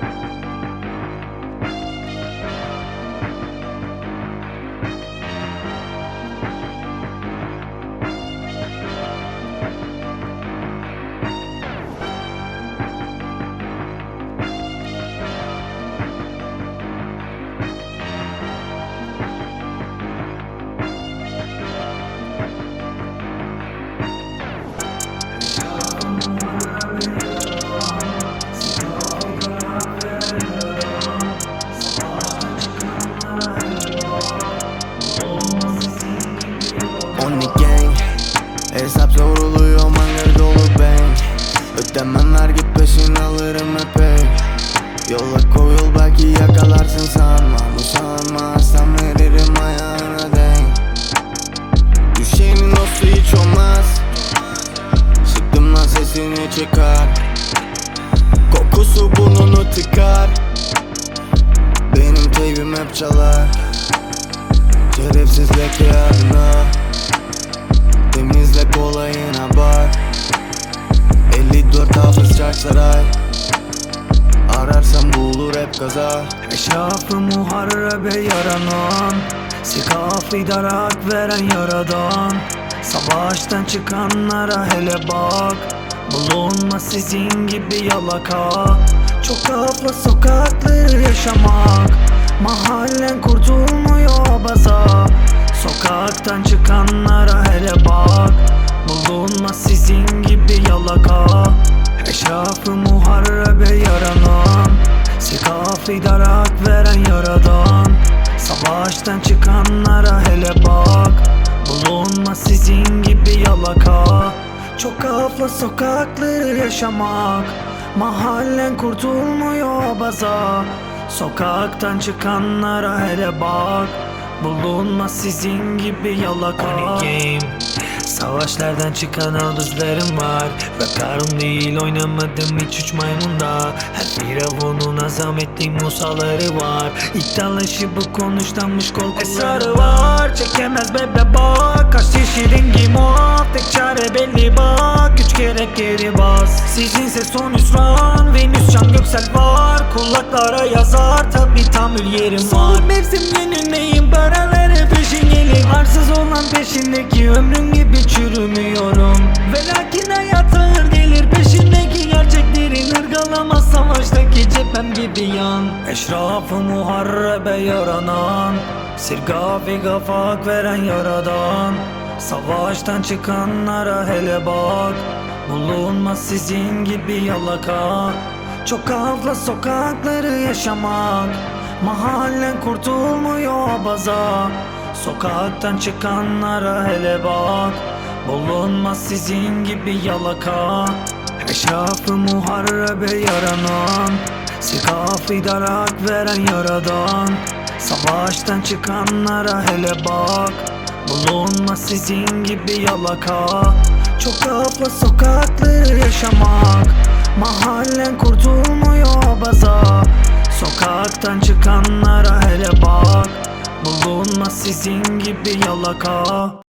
Hesap soruluyor, mangır dolu bang. Ödemem vergi peşin alırım epey. Yola koyul belki yakalarsın sanma. Usanmazsam veririm ayağına denk. Düşenin dostu hiç olmaz. Sıktım lan sesini çıkar. Kokusu burnunu tıkar. Benim teybim hep çalar. Şerefsiz leke yarına. Temizle kolayına bak. 54 hafız Çarksaray. Ararsam bulur hep kaza. Eşrafı muharrebe yaranan, sikaf darak veren yaradan. Savaştan çıkanlara hele bak. Bulunmaz sizin gibi yalaka. Çok kafla sokakları yaşamak. Mahallen kurtulmuyor baza. Sokaktan çıkanlara hele bak. Bulunmaz sizin gibi yalaka. Eşrafı muharrebe yaranan, sikaf darak veren yaradan. Savaştan çıkanlara hele bak. Bulunmaz sizin gibi yalaka. Çok kafla sokakları yaşamak. Mahallen kurtulmuyor baza. Sokaktan çıkanlara hele bak. Bulunmaz sizin gibi yalaka. Savaşlardan çıkan aldızlarım var. Bakarım değil oynamadım hiç üç maymunda. Her firavunun azam ettiği musaları var. İddialışı bu konuşlanmış korkuları esrarı var. Çekemez bebe bak. Kaç çeşit rengi muaf. Tek çare belli bak. 3 kere geri bas. Sizinse son hüsran. Venüs Can Göksel var. Kulaklara yazar. Tabi tamül yerim var. Son mevsim yenilmeyim. Paraları peşin gelin. Arsız olan peşindeki ömrüm gibi çürümüyorum. Ve lakin hayat ağır gelir. Peşindeki gerçeklerin ırgalamaz. Savaştaki cephem gibi yan. Eşrafı muharrebe yaranan, sirgafi gafak veren yaradan. Savaştan çıkanlara hele bak. Bulunmaz sizin gibi yalaka. Çok kafla sokakları yaşamak. Mahallen kurtulmuyor baza. Sokaktan çıkanlara hele bak. Bulunmaz sizin gibi yalaka. Eşrafı muharrebe yaranan, sikaf darak veren yaradan. Savaştan çıkanlara hele bak. Bulunmaz sizin gibi yalaka. Çok kafla sokakları yaşamak. Mahallen kurtulmuyor baza. Sokaktan çıkanlara hele bak. Bulunmaz sizin gibi yalaka.